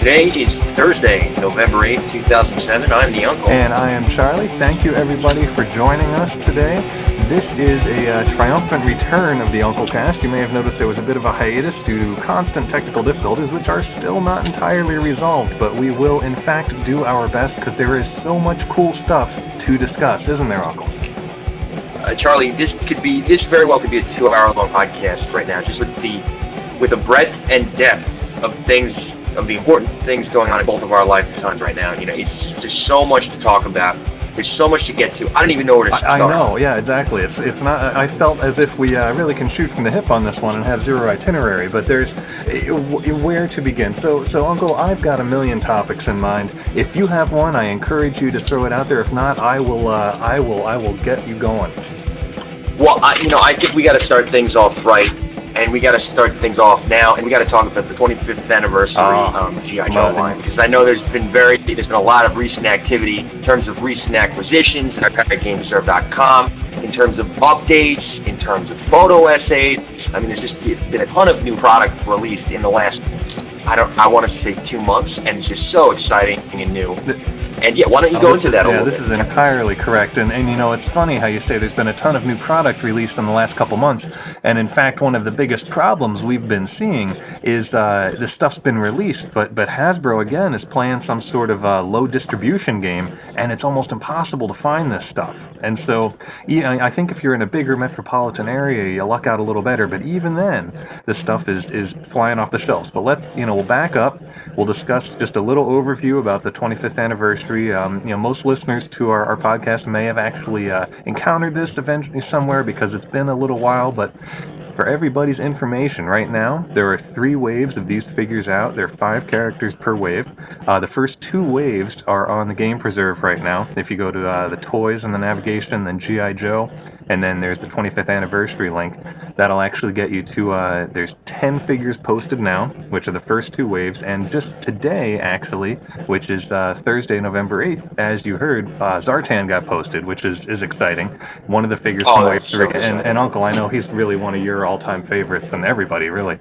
Today is Thursday, November 8th, 2007. I'm the Uncle. And I am Charlie. Thank you, everybody, for joining us today. This is a triumphant return of the Uncle Cast. You may have noticed there was a bit of a hiatus due to constant technical difficulties, which are still not entirely resolved, but we will, in fact, do our best because there is so much cool stuff to discuss, isn't there, Uncle? Charlie, this very well could be a 2-hour-long podcast right now, just with the breadth and depth of things, of the important things going on in both of our lifetimes right now. You know, it's just so much to talk about. There's so much to get to. I don't even know where to start. I know, yeah, exactly. It's not. I felt as if we really can shoot from the hip on this one and have zero itinerary, but there's where to begin. So Uncle, I've got a million topics in mind. If you have one, I encourage you to throw it out there. If not, I will get you going. Well, I think we got to start things off right. And we got to start things off now, and we got to talk about the 25th anniversary G.I. Joe line, because I know there's been a lot of recent activity in terms of recent acquisitions at GameServe.com, in terms of updates, in terms of photo essays. I mean, it's been a ton of new product released in the last, I want to say 2 months, and it's just so exciting and new. And yeah, why don't you go into that a little bit? Yeah, this is entirely correct. And you know, it's funny how you say there's been a ton of new product released in the last couple months. And in fact, one of the biggest problems we've been seeing is this stuff's been released, but Hasbro, again, is playing some sort of low distribution game, and it's almost impossible to find this stuff. And so, I think if you're in a bigger metropolitan area, you luck out a little better. But even then, this stuff is flying off the shelves. But we'll back up. We'll discuss just a little overview about the 25th anniversary. Most listeners to our podcast may have actually encountered this eventually somewhere because it's been a little while, but for everybody's information, right now, there are 3 waves of these figures out. There are 5 characters per wave. The first 2 waves are on the Game Preserve right now. If you go to the toys and the navigation, then G.I. Joe, and then there's the 25th anniversary link, that'll actually get you to, there's 10 figures posted now, which are the first 2 waves, and just today, actually, which is Thursday, November 8th, as you heard, Zartan got posted, which is exciting. One of the figures from Wave 3, and Uncle, I know he's really one of your all-time favorites, and everybody, really.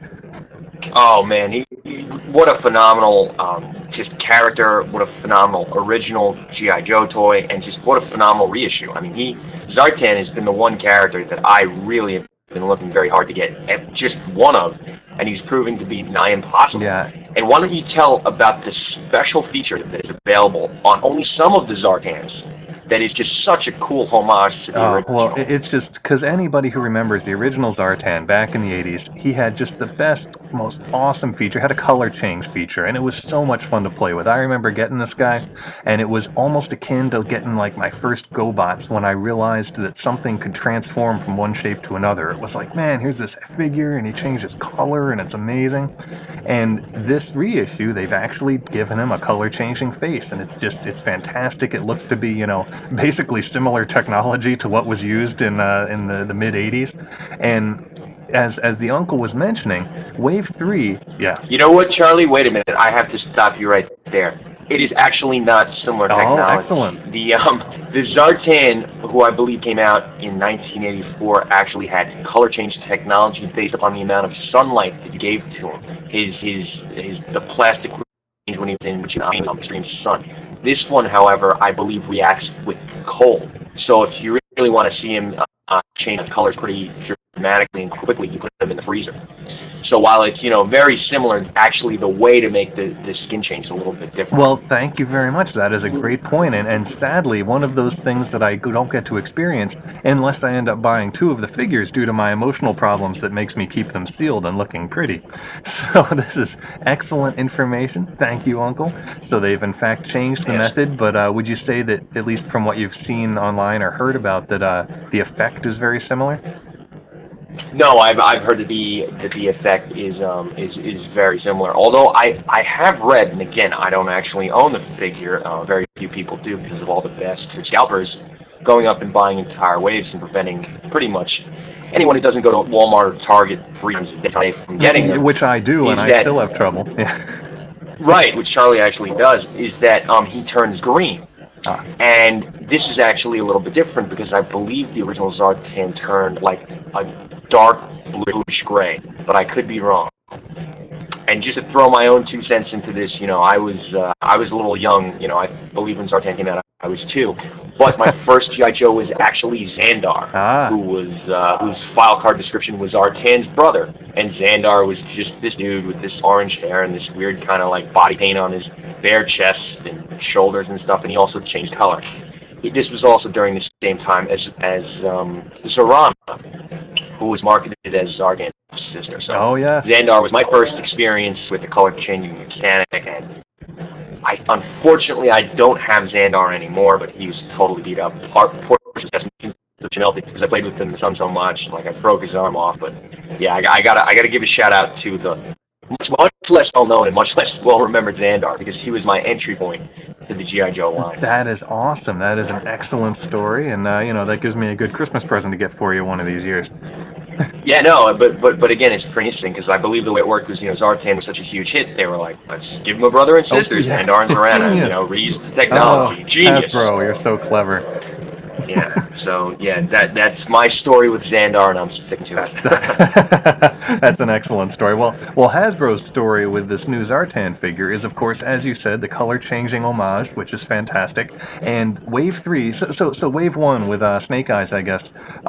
Oh, man, what a phenomenal just character, what a phenomenal original G.I. Joe toy, and just what a phenomenal reissue. I mean, Zartan has been the one character that I really have been looking very hard to get just one of, and he's proving to be nigh impossible. Yeah. And why don't you tell about the special feature that is available on only some of the Zartans that is just such a cool homage to the original. Well, it's just because anybody who remembers the original Zartan back in the 80s, he had just the best, most awesome feature. Had a color change feature, and it was so much fun to play with. I remember getting this guy, and it was almost akin to getting like my first GoBots when I realized that something could transform from one shape to another. It was like, man, here's this figure, and he changed his color, and it's amazing. And this reissue, they've actually given him a color changing face, and it's fantastic. It looks to be, basically similar technology to what was used in the mid 80s, and as the Uncle was mentioning, Wave 3, yeah. You know what, Charlie? Wait a minute. I have to stop you right there. It is actually not similar technology. Oh, excellent. The Zartan, who I believe came out in 1984, actually had color change technology based upon the amount of sunlight that you gave to him. The plastic when he was in extreme sun. This one, however, I believe reacts with cold. So if you really want to see him change colors pretty dramatically and quickly, you put them in the freezer. So while it's, very similar, actually the way to make the skin change is a little bit different. Well, thank you very much. That is a great point. And sadly, one of those things that I don't get to experience unless I end up buying 2 of the figures due to my emotional problems that makes me keep them sealed and looking pretty. So this is excellent information. Thank you, Uncle. So they've in fact changed the method, but would you say that, at least from what you've seen online or heard about, that the effect is very similar? No, I've heard that the effect is very similar. Although I have read, and again, I don't actually own the figure. Very few people do because of all the best scalpers going up and buying entire waves and preventing pretty much anyone who doesn't go to Walmart or Target 3 times a day from getting them. Which I do, and I still have trouble. Right, which Charlie actually does, is that he turns green. And this is actually a little bit different because I believe the original Zartan turned like a dark bluish gray, but I could be wrong. And just to throw my own 2 cents into this, I was a little young. I believe when Zartan came out, I was 2. But my first G.I. Joe was actually Xandar, whose file card description was Zartan's brother. And Xandar was just this dude with this orange hair and this weird kind of like body paint on his bare chest and shoulders and stuff, and he also changed color. This was also during the same time as Zorana, who was marketed as Zartan's sister. So Xandar was my first experience with the color changing mechanic, and unfortunately I don't have Xandar anymore, but he was totally beat up. Because I played with him in the sun so much, like I broke his arm off. But yeah, I gotta give a shout out to the much less well known and much less well remembered Xandar, because he was my entry point to the G.I. Joe line. That is awesome. That is an excellent story, and that gives me a good Christmas present to get for you one of these years. Yeah, no, but again, it's pretty interesting, because I believe the way it worked was, Zartan was such a huge hit, they were like, let's give him a brother and sisters, Xandar and Zorana, reuse the technology. Genius. Hasbro, you're so clever. Yeah, so that's my story with Xandar, and I'm sticking to it. That's an excellent story. Well, Hasbro's story with this new Zartan figure is, of course, as you said, the color-changing homage, which is fantastic. And Wave 3, so Wave 1 with Snake Eyes, I guess,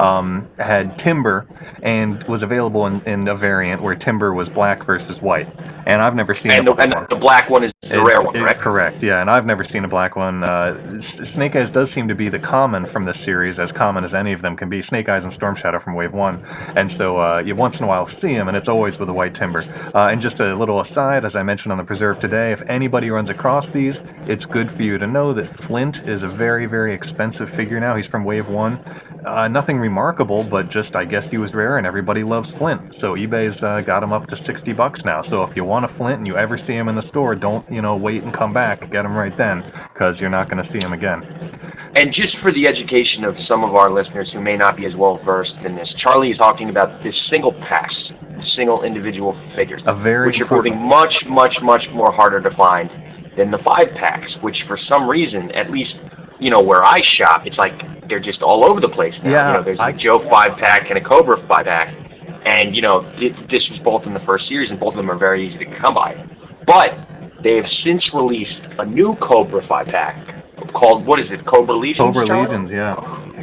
had Timber, and was available in a variant where Timber was black versus white. And I've never seen and the black one is the rare one, correct? Correct, yeah, and I've never seen a black one. Snake Eyes does seem to be the common from this series, as common as any of them can be. Snake Eyes and Storm Shadow from Wave 1. And so you once in a while see him, and it's always with a white Timber. And just a little aside, as I mentioned on the Preserve today, if anybody runs across these, it's good for you to know that Flint is a very, very expensive figure now. He's from Wave 1. Nothing remarkable, but just, I guess he was rare, and everybody loves Flint. So eBay's got him up to $60 now. So if you want a Flint and you ever see him in the store, don't, wait and come back. Get him right then, because you're not going to see him again. And just for the education of some of our listeners who may not be as well versed in this, Charlie is talking about this single packs, single individual figures, which are proving much, much, much more harder to find than the 5-packs, which for some reason, at least, where I shop, it's like they're just all over the place now. Yeah, there's a Joe 5-pack and a Cobra 5-pack, and, this was both in the first series, and both of them are very easy to come by. But they have since released a new Cobra 5-pack called, what is it, Cobra Legions? Cobra Legions, yeah.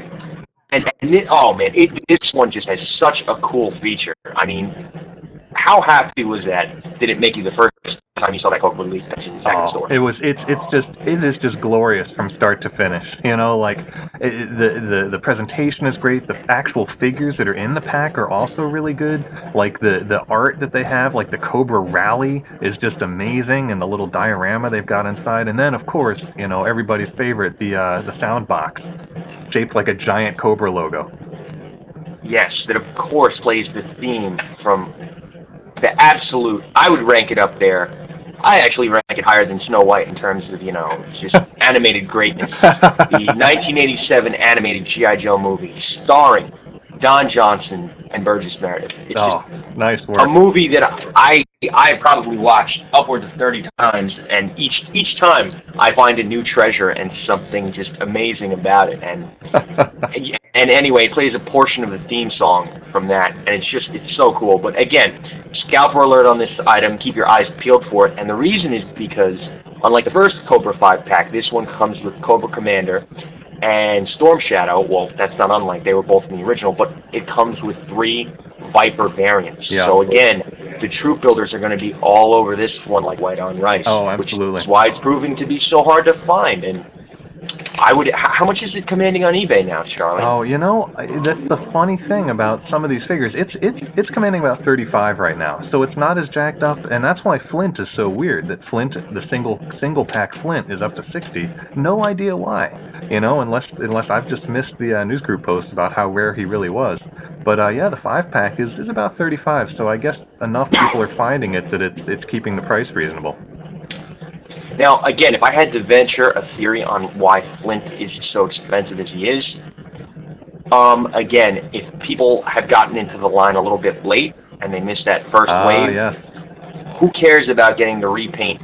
And this one just has such a cool feature. I mean, how happy was that? Did it make you the first time you saw that Cobra Legions in the second store? It is just glorious from start to finish. The presentation is great. The actual figures that are in the pack are also really good. Like the art that they have, like the Cobra Rally is just amazing, and the little diorama they've got inside. And then, of course, everybody's favorite, the sound box, shaped like a giant Cobra logo. Yes, that of course plays the theme from the absolute, I would rank it up there. I actually rank it higher than Snow White in terms of, just animated greatness. The 1987 animated G.I. Joe movie starring Don Johnson and Burgess Meredith. It's nice work. A movie that I probably watched upwards of 30 times, and each time I find a new treasure and something just amazing about it. And anyway, it plays a portion of the theme song from that, and it's so cool. But again, scalper alert on this item, keep your eyes peeled for it, and the reason is because, unlike the first Cobra 5-pack, this one comes with Cobra Commander and Storm Shadow. Well, that's not unlike, they were both in the original, but it comes with 3 Viper variants. Yeah. So again, the troop builders are going to be all over this one like white on rice. Oh, absolutely. Which is why it's proving to be so hard to find. And how much is it commanding on eBay now, Charlie? Oh, that's the funny thing about some of these figures. It's commanding about $35 right now, so it's not as jacked up, and that's why Flint is so weird. That Flint, the single pack Flint, is up to $60. No idea why. Unless I've just missed the news group post about how rare he really was. But the 5-pack is about $35. So I guess enough people are finding it that it's keeping the price reasonable. Now, again, if I had to venture a theory on why Flint is so expensive as he is, again, if people have gotten into the line a little bit late and they missed that first wave, yeah. Who cares about getting the repaint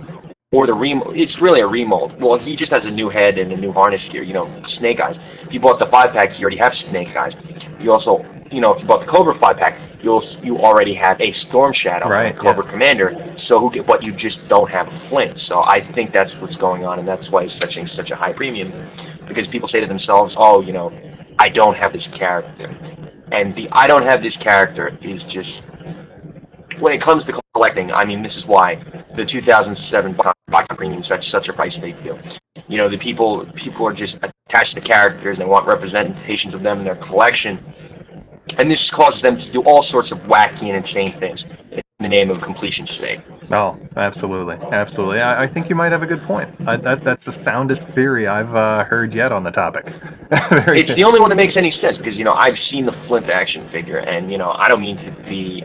or it's really a remold. Well, he just has a new head and a new harness gear. You know, Snake Eyes. If you bought the 5-pack, you already have Snake Eyes. You also, you know, if you bought the Cobra 5-pack, you already have a Storm Shadow, right, and Cobra Commander. So but you just don't have a Flint. So I think that's what's going on, and that's why he's fetching such a high premium, because people say to themselves, oh, you know, I don't have this character, and the I don't have this character is just, when it comes to collecting, I mean, this is why the 2007 box premium is such a price they feel. You know, the people are just attached to characters, and they want representations of them in their collection, and this causes them to do all sorts of wacky and insane things in the name of completion's sake. Oh, absolutely, absolutely. I think you might have a good point. That's the soundest theory I've heard yet on the topic. It's the only one that makes any sense, because, you know, I've seen the Flint action figure, and, you know, I don't mean to be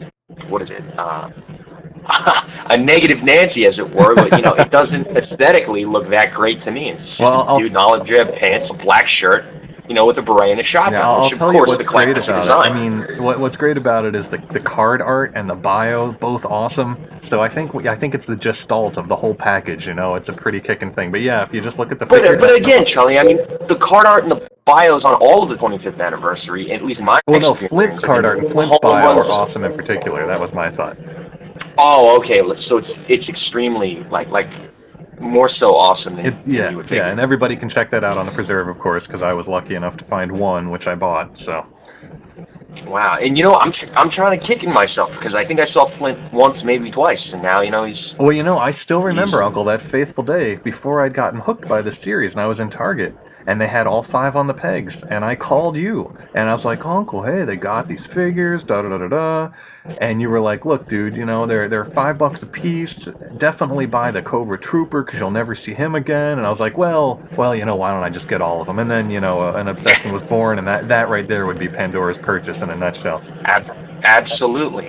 a negative Nancy, as it were, but, you know, it doesn't aesthetically look that great to me. It's just a dude in olive drab pants, a black shirt, you know, with a beret and a shotgun. Yeah, I'll tell you what's great about it. I mean, what's great about it is the card art and the bio, both awesome. So I think it's the gestalt of the whole package. You know, it's a pretty kicking thing. But yeah, if you just look at the picture. But again, Charlie, I mean, the card art and the bios on all of the 25th anniversary, at least in my experience. No, Flint's card art and Flint's bio are awesome in particular. That was my thought. Oh, okay. So it's extremely like more so awesome than you would think. Yeah, and everybody can check that out on the Preserve, of course, because I was lucky enough to find one, which I bought. So. Wow, and you know, I'm trying to kick in myself, because I think I saw Flint once, maybe twice, and now, you know, he's... Well, you know, I still remember, Uncle, that fateful day before I'd gotten hooked by the series, and I was in Target, and they had all 5 on the pegs, and I called you, and I was like, Uncle, hey, they got these figures, da-da-da-da-da, and you were like, look, dude, you know, they're $5 a piece, definitely buy the Cobra Trooper, because you'll never see him again, and I was like, well, you know, why don't I just get all of them, and then, you know, an obsession was born, and that right there would be Pandora's purchase in a nutshell. Absolutely.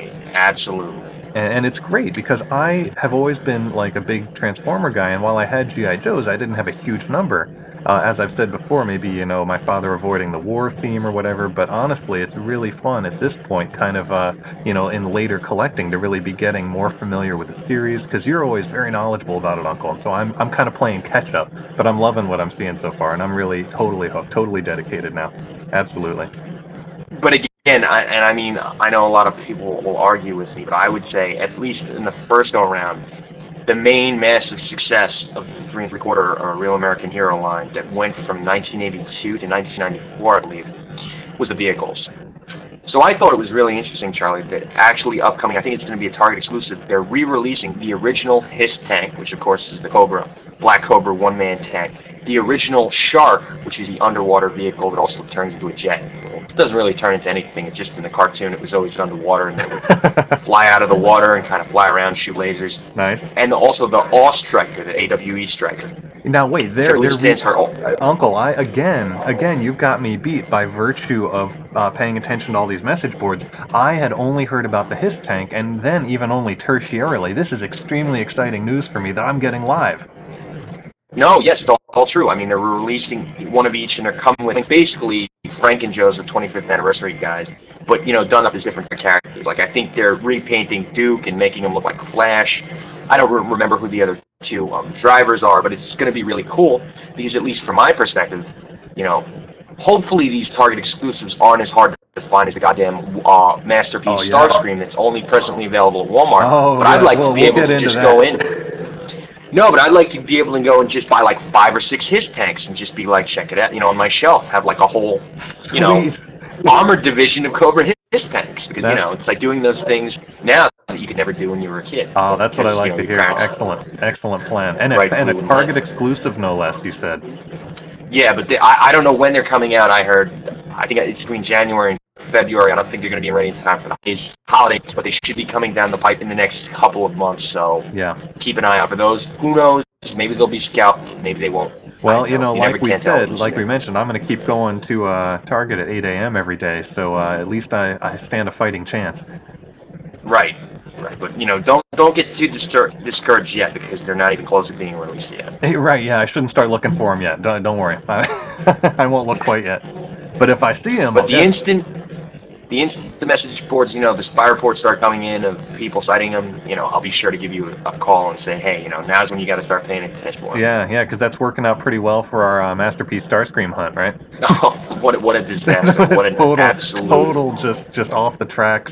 And it's great, because I have always been, like, a big Transformer guy, and while I had G.I. Joes, I didn't have a huge number. As I've said before, maybe, you know, my father avoiding the war theme or whatever, but honestly, it's really fun at this point, kind of, you know, in later collecting, to really be getting more familiar with the series, because you're always very knowledgeable about it, Uncle, and so I'm kind of playing catch-up, but I'm loving what I'm seeing so far, and I'm really totally hooked, totally dedicated now. Absolutely. But again, I mean, I know a lot of people will argue with me, but I would say, at least in the first go-around, the main massive success of the 3 3/4 Real American Hero line that went from 1982 to 1994, I believe, was the vehicles. So I thought it was really interesting, Charlie, that actually upcoming, I think it's going to be a Target exclusive, they're re-releasing the original Hiss tank, which of course is the Cobra, Black Cobra one-man tank, the original Shark, which is the underwater vehicle that also turns into a jet. It doesn't really turn into anything, it's just in the cartoon it was always underwater, and it would fly out of the water and kind of fly around, shoot lasers. Nice. And also the Awe Striker, the AWE Striker. Now wait, Uncle, again, you've got me beat by virtue of paying attention to all these message boards. I had only heard about the Hiss tank, and then even only tertiarily. This is extremely exciting news for me that I'm getting live. No, yes, it's all true. I mean, they're releasing one of each, and they're coming with basically Frank and Joe's the 25th anniversary guys, but, you know, done up as different characters. Like, I think they're repainting Duke and making him look like Flash. I don't remember who the other 2 drivers are, but it's going to be really cool, because at least from my perspective, you know, hopefully these Target exclusives aren't as hard to find as the goddamn Masterpiece Starscream that's only presently available at Walmart. But I'd like to be able to just go in. No, but I'd like to be able to go and just buy like 5 or 6 Hiss tanks and just be like, check it out, you know, on my shelf, have like a whole, you know, armored division of Cobra Hiss tanks, because, you know, it's like doing those things now that you could never do when you were a kid. Oh, that's what I like to hear. Excellent plan. And a Target exclusive, no less, you said. Yeah, but I don't know when they're coming out. I think it's between January and February. I don't think they're going to be ready in time for the holidays, but they should be coming down the pipe in the next couple of months. So keep an eye out for those. Who knows? Maybe they'll be scalped. Maybe they won't. Well, you know, like we said, like we mentioned, I'm going to keep going to Target at 8 a.m. every day. So at least I stand a fighting chance. Right. But, you know, don't get too discouraged yet, because they're not even close to being released yet. Hey, right, yeah, I shouldn't start looking for them yet. Don't worry. I won't look quite yet. But if I see them... But the instant the message reports, the spy reports start coming in of people citing them, I'll be sure to give you a call and say, hey, now's when you got to start paying attention more. Yeah, because that's working out pretty well for our Masterpiece Starscream hunt, right? Oh, what a disaster! What an absolute total just off the tracks.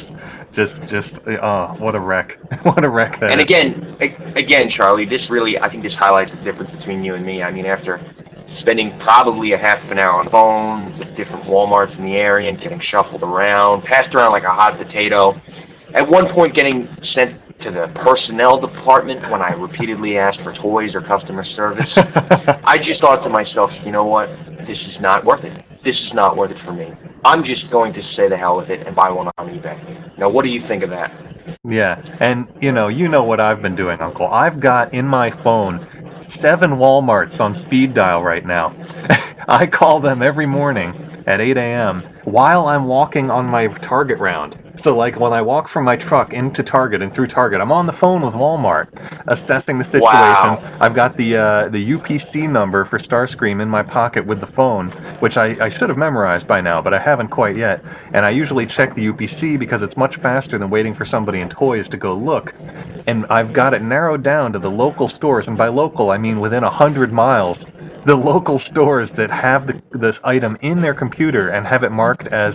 What a wreck! What a wreck that And is. again, Charlie, I think this highlights the difference between you and me. I mean, after spending probably a half an hour on the phone with different Walmarts in the area and getting shuffled around, passed around like a hot potato, at one point getting sent to the personnel department when I repeatedly asked for toys or customer service, I just thought to myself, you know what? This is not worth it. This is not worth it for me. I'm just going to say the hell with it and buy one on eBay. Now, what do you think of that? Yeah, and you know what I've been doing, Uncle. I've got in my phone 7 Walmarts on speed dial right now. I call them every morning at 8 a.m. while I'm walking on my Target round. So, like, when I walk from my truck into Target and through Target, I'm on the phone with Walmart, assessing the situation. Wow. I've got the UPC number for Starscream in my pocket with the phone, which I should have memorized by now, but I haven't quite yet. And I usually check the UPC because it's much faster than waiting for somebody in toys to go look. And I've got it narrowed down to the local stores, and by local I mean within 100 miles. The local stores that have this item in their computer and have it marked as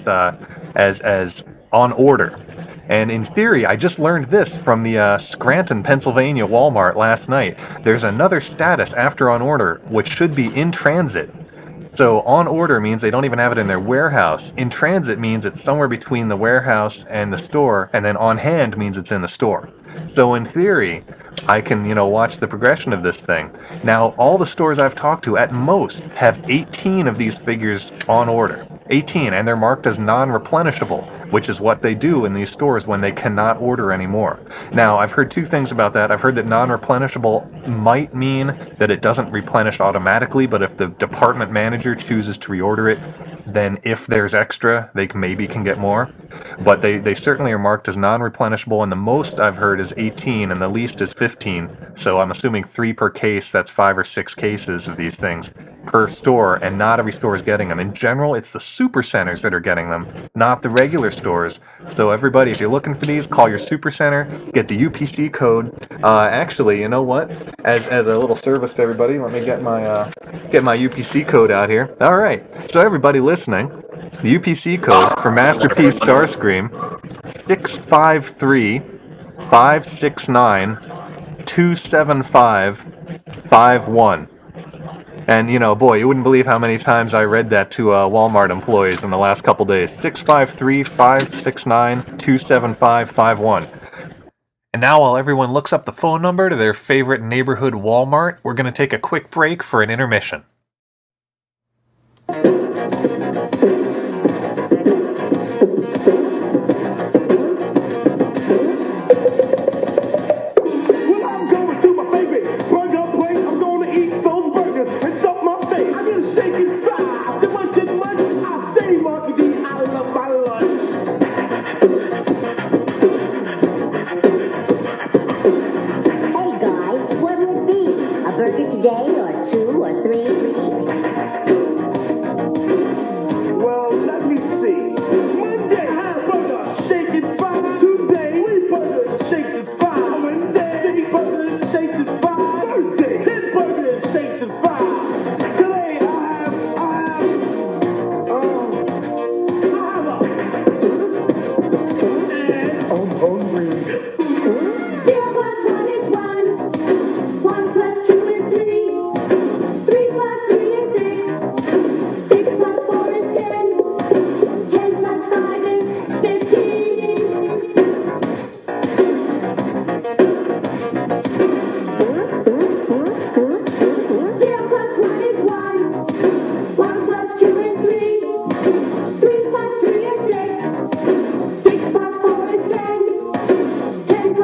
on order. And in theory, I just learned this from the Scranton, Pennsylvania Walmart last night. There's another status after on order, which should be in transit. So on order means they don't even have it in their warehouse. In transit means it's somewhere between the warehouse and the store, and then on hand means it's in the store. So in theory, I can, watch the progression of this thing. Now, all the stores I've talked to at most have 18 of these figures on order. 18, and they're marked as non-replenishable, which is what they do in these stores when they cannot order anymore. Now, I've heard 2 things about that. I've heard that non-replenishable might mean that it doesn't replenish automatically, but if the department manager chooses to reorder it, then if there's extra, they maybe can get more. But they certainly are marked as non-replenishable, and the most I've heard is 18, and the least is 15. So I'm assuming 3 per case, that's 5 or 6 cases of these things per store, and not every store is getting them. In general, it's the super centers that are getting them, not the regular stores. So everybody, if you're looking for these, call your super center, get the UPC code. Actually, you know what? As a little service to everybody, let me get my UPC code out here. All right. So everybody listening, the UPC code for Masterpiece Starscream, 653-569-275-51. And, boy, you wouldn't believe how many times I read that to Walmart employees in the last couple days. 653-569-275-51. And now while everyone looks up the phone number to their favorite neighborhood Walmart, we're going to take a quick break for an intermission. Today, or 2 or 3? Well, let me see. Monday, hamburger, shake it 5. Tuesday, 3 burgers, shake it 5. Wednesday, 6 burgers, shake it 5. Thursday, 10 burgers, shake it 5. Today, I have I'm hungry. 0 plus 1 is 1. 1 plus 2 is 3. 3 plus 3 is 6. 6 plus 4 is 10. 10 plus 5 is 15. 0 plus 1 is 1. 1 plus 2 is 3. 3 plus 3 is 6. 6 plus 4 is 10. 10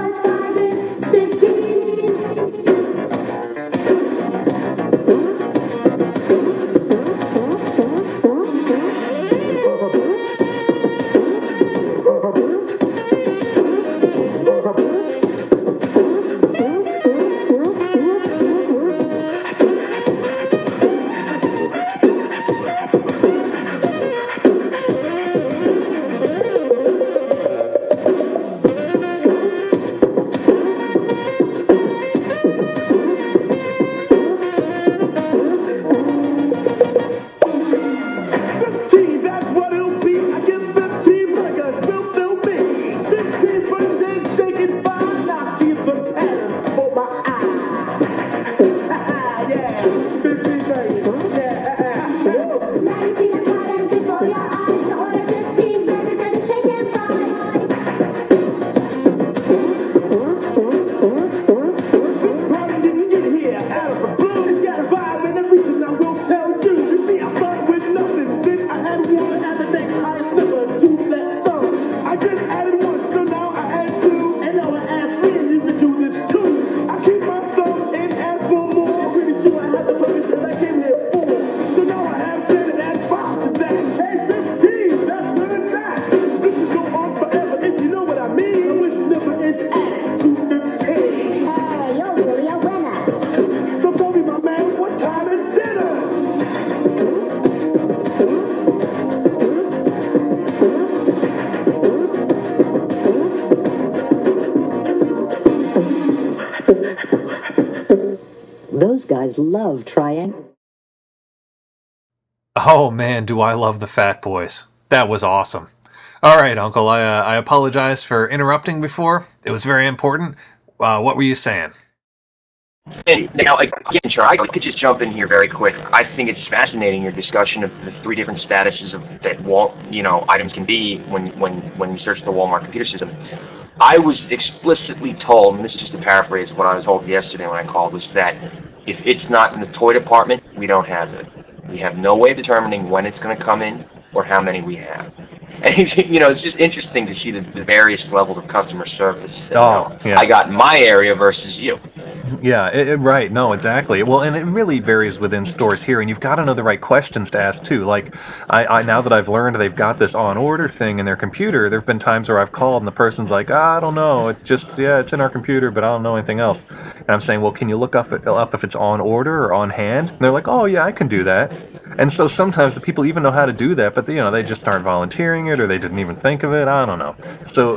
Those guys love triangle. Oh man, do I love the Fat Boys. That was awesome. All right, Uncle, I apologize for interrupting before. It was very important. What were you saying? And now, again, Charlie, I could just jump in here very quick. I think it's fascinating, your discussion of the three different statuses of that items can be when you search the Walmart computer system. I was explicitly told, and this is just a paraphrase of what I was told yesterday when I called, was that if it's not in the toy department, we don't have it. We have no way of determining when it's going to come in or how many we have. And, it's just interesting to see the various levels of customer service that, yeah. I got in my area versus you. Yeah, right. No, exactly. Well, and it really varies within stores here, and you've got to know the right questions to ask, too. Like, I now that I've learned they've got this on-order thing in their computer, there have been times where I've called and the person's like, I don't know, it's just, it's in our computer, but I don't know anything else. And I'm saying, well, can you look up if it's on order or on hand? And they're like, oh, yeah, I can do that. And so sometimes the people even know how to do that, but they just aren't volunteering it, or they didn't even think of it. I don't know. So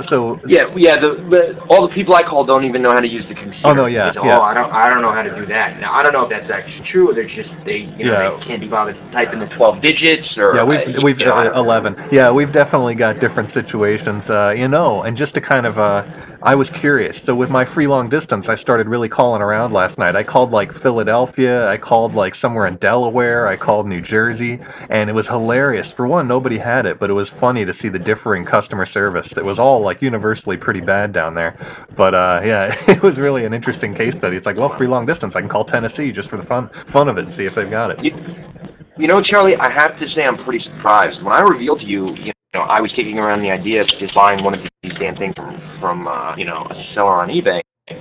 all the people I call don't even know how to use the computer. Oh no, yeah. I don't know how to do that. Now I don't know if that's actually true, or they can't be bothered to type in the 12 digits, or we've 11. Yeah, we've definitely got different situations, and just to kind of I was curious. So with my free long distance, I started really calling around last night. I called like Philadelphia, I called like somewhere in Delaware, I called New Jersey, and it was hilarious. For one, nobody had it, but it was funny to see the differing customer service. It was all like universally pretty bad down there. But it was really an interesting case study. It's like, well, free long distance, I can call Tennessee just for the fun of it and see if they've got it. Charlie, I have to say I'm pretty surprised. When I revealed to you, I was kicking around the idea of just buying one of these damn things from a seller on eBay.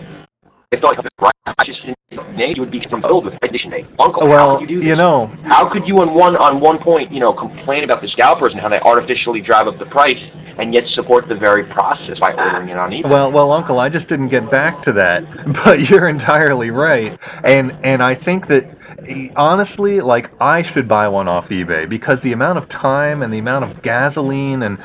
I thought, I just didn't think it would be filled with edition day. Uncle, how could you do this? How could you on one point, complain about the scalpers and how they artificially drive up the price and yet support the very process by ordering it on eBay? Well, Uncle, I just didn't get back to that, but you're entirely right. And I think that, honestly, like, I should buy one off eBay because the amount of time and the amount of gasoline and,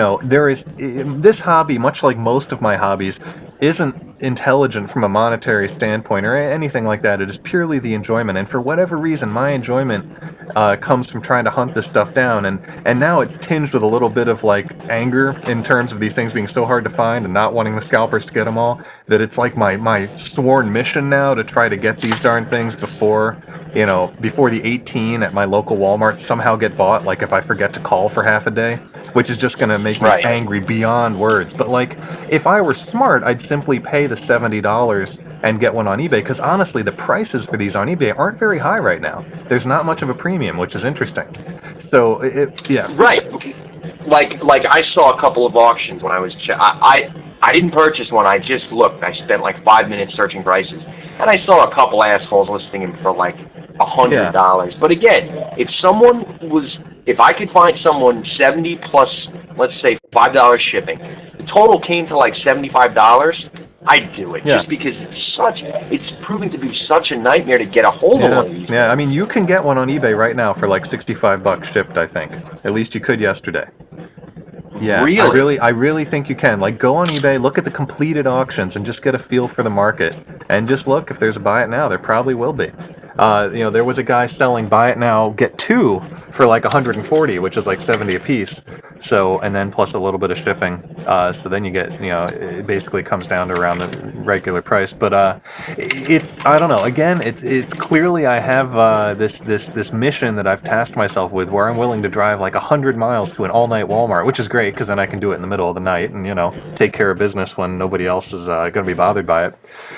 this hobby, much like most of my hobbies, isn't intelligent from a monetary standpoint or anything like that. It is purely the enjoyment. And for whatever reason, my enjoyment comes from trying to hunt this stuff down. And now it's tinged with a little bit of, like, anger in terms of these things being so hard to find and not wanting the scalpers to get them all, that it's like my sworn mission now to try to get these darn things before the 18 at my local Walmart somehow get bought, like if I forget to call for half a day, which is just going to make me angry beyond words. But, like, if I were smart, I'd simply pay the $70 and get one on eBay, because honestly, the prices for these on eBay aren't very high right now. There's not much of a premium, which is interesting. So, Right. Like I saw a couple of auctions when I was... I didn't purchase one, I just looked. I spent like 5 minutes searching prices. And I saw a couple assholes listing them for like $100. Yeah. But again, if I could find someone 70 plus, let's say, $5 shipping, the total came to like $75, I'd do it. Yeah. Just because it's proving to be such a nightmare to get a hold of one of these. Yeah, I mean, you can get one on eBay right now for like $65 shipped, I think. At least you could yesterday. Yeah, really? I really think you can. Like, go on eBay, look at the completed auctions, and just get a feel for the market. And just look, if there's a buy it now, there probably will be. There was a guy selling buy it now, get two for like 140, which is like 70 a piece. So, and then plus a little bit of shipping. So then you get, it basically comes down to around the regular price. But I don't know. Again, it's clearly I have this mission that I've tasked myself with, where I'm willing to drive like 100 miles to an all-night Walmart, which is great because then I can do it in the middle of the night and take care of business when nobody else is going to be bothered by it.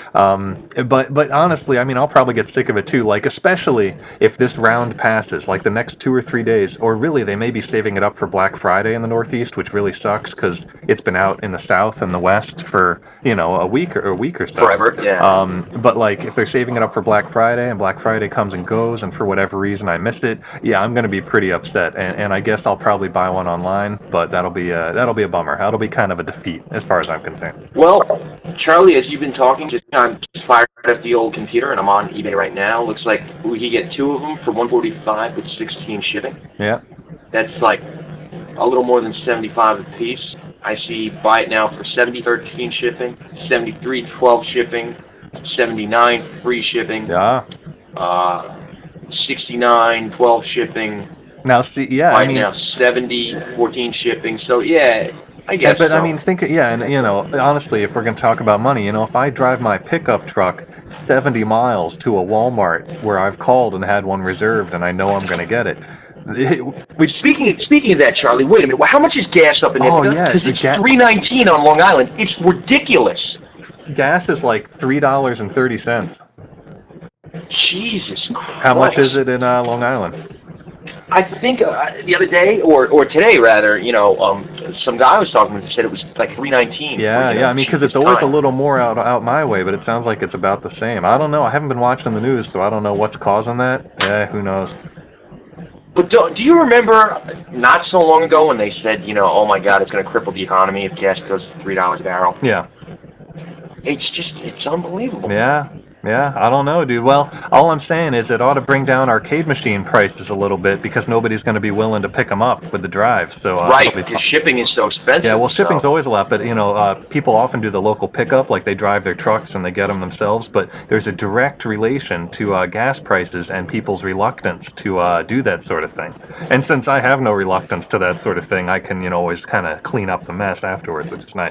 But honestly, I mean, I'll probably get sick of it too. Like, especially if this round passes, like the next 2 or 3 days, or really they may be saving it up for Black Friday in the Northeast, which really sucks because it's been out in the South and the West for a week or so. Forever, yeah. But like, if they're saving it up for Black Friday and Black Friday comes and goes, and for whatever reason I missed it, yeah, I'm going to be pretty upset. And I guess I'll probably buy one online, but that'll be a bummer. That'll be kind of a defeat as far as I'm concerned. Well, Charlie, as you've been talking, I'm just fired up the old computer, and I'm on eBay right now. Looks like we can get 2 of them for $145 with 16 shipping. Yeah. That's like a little more than $75 a piece. I see buy it now for $70 13 shipping, $73 12 shipping, $79 free shipping. Yeah. 69, 12 shipping. Now, see, yeah, Right I mean, now, 70, 14 shipping. So, yeah, I guess but so. I mean, and you know, honestly, if we're going to talk about money, you know, if I drive my pickup truck 70 miles to a Walmart where I've called and had one reserved and I know I'm going to get it. Speaking of that, Charlie, wait a minute. How much is gas up in Oh, Ithaca? yeah, Because it's $3.19 on Long Island. It's ridiculous. Gas is like $3.30. Jesus Christ. How much is it in Long Island? I think the other day, or today rather, you know, some guy I was talking with said it was like $3.19. Yeah, I mean, because it's always a little more out my way, but it sounds like it's about the same. I don't know. I haven't been watching the news, so I don't know what's causing that. Yeah, who knows? But do you remember not so long ago when they said, you know, oh my God, it's going to cripple the economy if gas goes to $3 a barrel? Yeah. It's unbelievable. Yeah, I don't know, dude. Well, all I'm saying is it ought to bring down arcade machine prices a little bit because nobody's going to be willing to pick them up with the drive. So right, because shipping is so expensive. Yeah, well, shipping's always a lot, but you know, people often do the local pickup, like they drive their trucks and they get them themselves. But there's a direct relation to gas prices and people's reluctance to do that sort of thing. And since I have no reluctance to that sort of thing, I can, you know, always kind of clean up the mess afterwards, which is nice.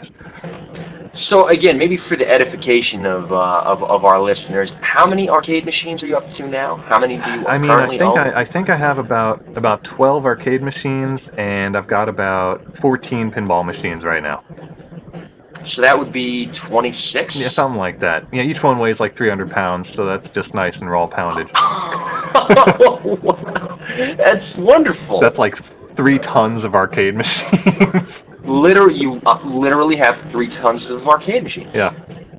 So again, maybe for the edification of our listeners, how many arcade machines are you up to now? How many do you currently own? I think I have about 12 arcade machines, and I've got about 14 pinball machines right now. So that would be 26? Yeah, something like that. Yeah, each one weighs like 300 pounds, so that's just nice and raw poundage. Oh, wow. That's wonderful. That's like 3 tons of arcade machines. You literally have 3 tons of arcade machines. Yeah.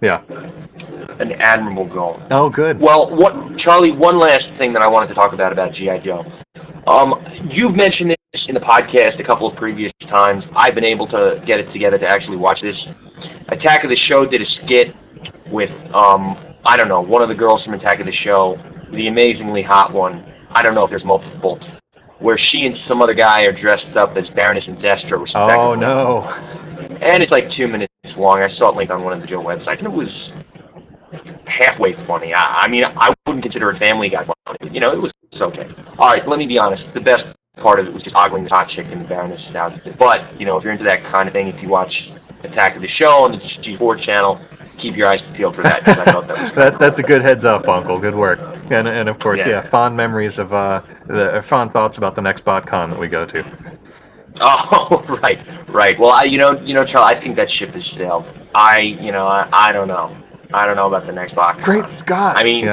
An admirable goal. Oh, good. Well, Charlie, one last thing that I wanted to talk about G.I. Joe. You've mentioned this in the podcast a couple of previous times. I've been able to get it together to actually watch this. Attack of the Show did a skit with, I don't know, one of the girls from Attack of the Show, the amazingly hot one. I don't know if there's multiple. Where she and some other guy are dressed up as Baroness and Destro, respectively. Oh, no. And it's like 2 minutes long. I saw it linked on one of the Joe websites, and it was halfway funny. I mean, I wouldn't consider it Family Guy funny, but, you know, it was okay. All right, let me be honest. The best part of it was just ogling the hot chick in the Baroness outfit. But, you know, if you're into that kind of thing, if you watch Attack of the Show on the G4 channel, keep your eyes peeled for that, because I thought that was That's a good heads up, Uncle. Good work. And of course, fond memories of fond thoughts about the next BotCon that we go to. Oh, right. Well, Charlie, I think that ship has sailed. I don't know. I don't know about the next BotCon. Great Scott. I mean,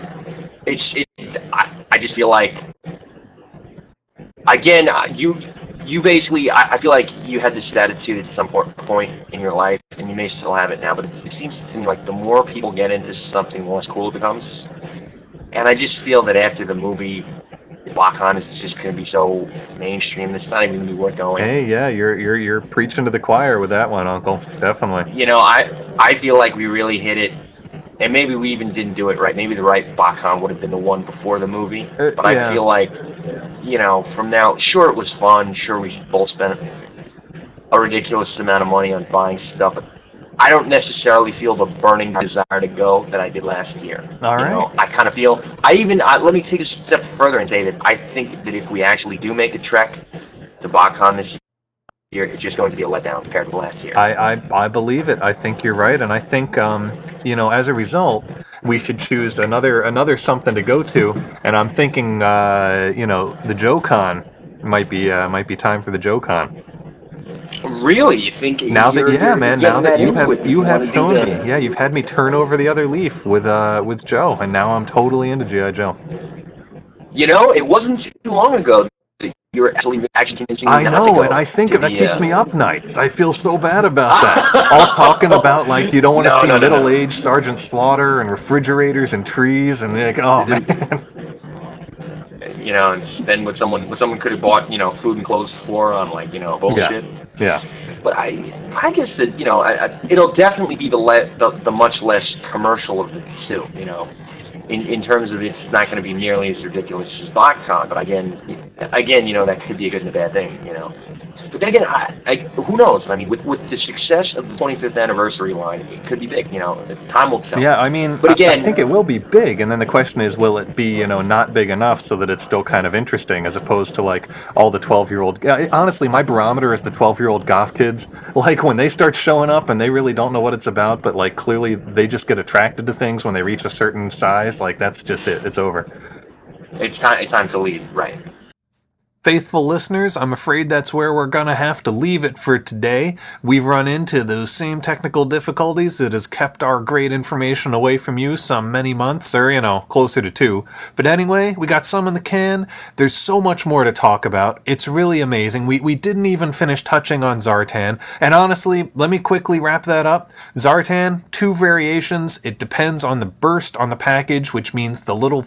I just feel like, again, you basically, I feel like you had this attitude at some point in your life, and you may still have it now, but it seems to me like the more people get into something, the less cool it becomes. And I just feel that after the movie, BotCon is just going to be so mainstream, it's not even going to be worth going. Hey, yeah, you're preaching to the choir with that one, Uncle. Definitely. You know, I feel like we really hit it, and maybe we even didn't do it right. Maybe the right BotCon would have been the one before the movie, but I feel like, you know, from now, sure, it was fun. Sure, we both spent a ridiculous amount of money on buying stuff. But I don't necessarily feel the burning desire to go that I did last year. All right. You know, I kind of feel, let me take a step further and say that I think that if we actually do make a trek to BotCon this year, it's just going to be a letdown compared to last year. I believe it. I think you're right, and I think, you know, as a result, we should choose another something to go to, and I'm thinking, you know, the JoeCon might be time for the JoeCon. Really? You think? Now that you have shown me, you've had me turn over the other leaf with Joe, and now I'm totally into G.I. Joe. You know, it wasn't too long ago that you were actually convincing me I know, and I think that keeps me up nights. I feel so bad about that. All talking about, like, you don't want to see middle-aged Sergeant Slaughter and refrigerators and trees, and like, oh, man. You know, and spend what someone could have bought, you know, food and clothes for on, like, you know, bullshit. Yeah. But I guess that, you know, it'll definitely be the much less commercial of the two, you know. in terms of it's not going to be nearly as ridiculous as BoxCon, but again, you know, that could be a good and a bad thing, you know. But then again, who knows? I mean, with the success of the 25th anniversary line, it could be big, you know. Time will tell. Yeah, I mean, but again, I think it will be big, and then the question is, will it be, you know, not big enough so that it's still kind of interesting, as opposed to, like, all the 12-year-old... Honestly, my barometer is the 12-year-old goth kids. Like, when they start showing up and they really don't know what it's about, but, like, clearly they just get attracted to things when they reach a certain size, like, that's just it. It's over. It's time to leave, right. Faithful listeners, I'm afraid that's where we're going to have to leave it for today. We've run into those same technical difficulties that has kept our great information away from you some many months, or, you know, closer to 2. But anyway, we got some in the can. There's so much more to talk about. It's really amazing. We didn't even finish touching on Zartan. And honestly, let me quickly wrap that up. Zartan, 2 variations. It depends on the burst on the package, which means the little...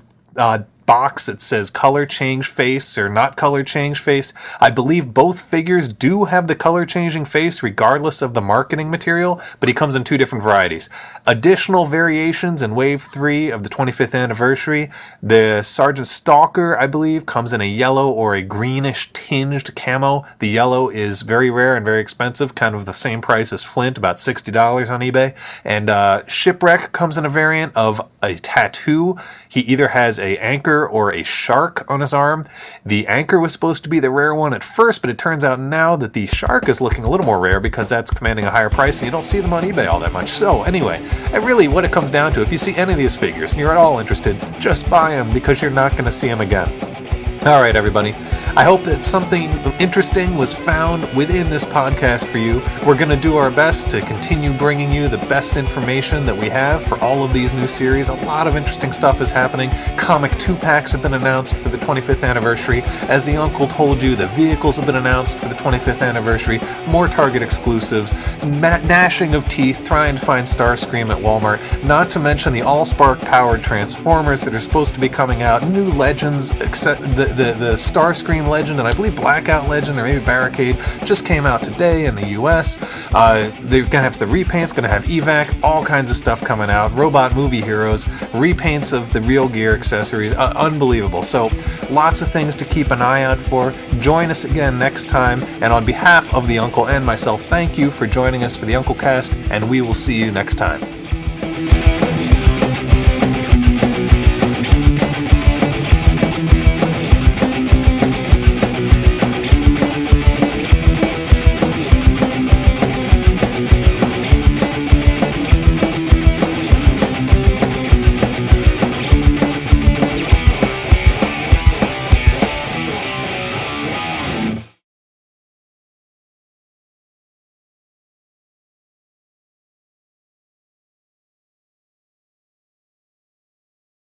box that says color change face or not color change face. I believe both figures do have the color changing face regardless of the marketing material, but he comes in 2 different varieties. Additional variations in Wave 3 of the 25th anniversary. The Sergeant Stalker, I believe, comes in a yellow or a greenish tinged camo. The yellow is very rare and very expensive, kind of the same price as Flint, about $60 on eBay. And Shipwreck comes in a variant of a tattoo. He either has a anchor or a shark on his arm. The anchor was supposed to be the rare one at first, but it turns out now that the shark is looking a little more rare because that's commanding a higher price and you don't see them on eBay all that much. So anyway, really what it comes down to, if you see any of these figures and you're at all interested, just buy them because you're not going to see them again. Alright everybody, I hope that something interesting was found within this podcast for you. We're going to do our best to continue bringing you the best information that we have for all of these new series. A lot of interesting stuff is happening. Comic 2-packs have been announced for the 25th anniversary. As the uncle told you, the vehicles have been announced for the 25th anniversary. More Target exclusives. Gnashing of teeth trying to find Starscream at Walmart. Not to mention the Allspark powered Transformers that are supposed to be coming out. New Legends, except the Starscream Legend and I believe Blackout Legend or maybe Barricade just came out today in the US. They're going to have the repaints, going to have evac, all kinds of stuff coming out. Robot movie heroes, repaints of the Real Gear accessories, unbelievable. So lots of things to keep an eye out for. Join us again next time, and on behalf of the Uncle and myself, thank you for joining us for the Uncle Cast, and we will see you next time.